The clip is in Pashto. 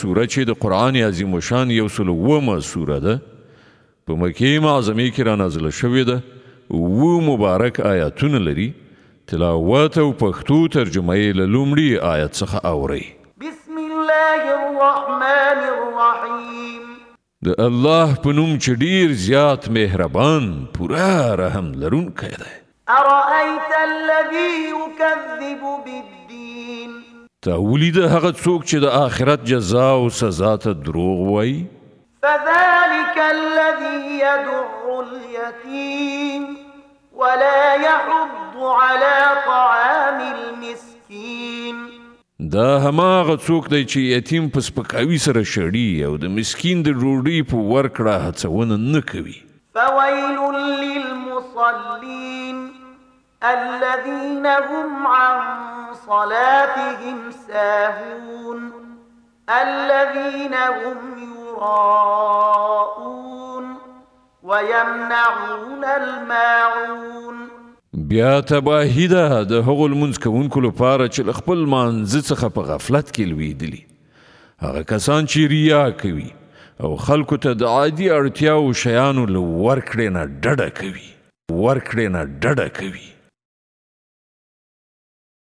سوره چې د قرآن عظیم الشان 107 سوره ده په مکې معظمې کې را نازله شوې ده 7 مبارک آیاتونه لري تلاوت او پښتو ترجمه یې له لومړي آیت څخه اورئ بسم الله الرحمن الرحیم د الله په نوم چې ډیر زیات مهربان پوره رحم لرونکی دی أرأيت الذي يكذب بالدين تا ولید هغه څوک چې د آخرت جزا او سزا ته دروغ وایي فذلك الذي يدع اليتيم ولا يحض على طعام المسكين دا هماغه څوک دی چې یتیم په سپکاوي سره شړي او د مسکین د ډوډۍ په ورکړه هڅونه نه کوي فويل للمصلين الذين هم عن صلاتهم ساهون الذين هم يراءون ويمنعون الماعون بیا تباهی ده د هغو لمونځ کوونکو لپاره چې له خپل مانځه څخه په غفلت کې لویدلي هغه کسان چې ریا کوي او خلکو ته د عادي اړتیاو شیانو له ورکړې نه ډډه کوي